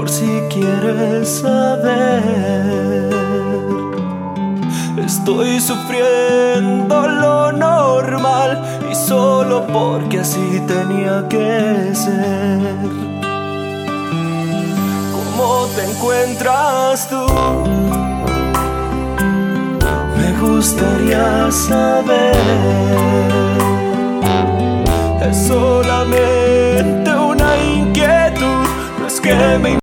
por si quieres saber. Estoy sufriendo lo normal y solo porque así tenía que ser. ¿Cómo te encuentras tú? Me gustaría saber. Es solamente una inquietud, no es que me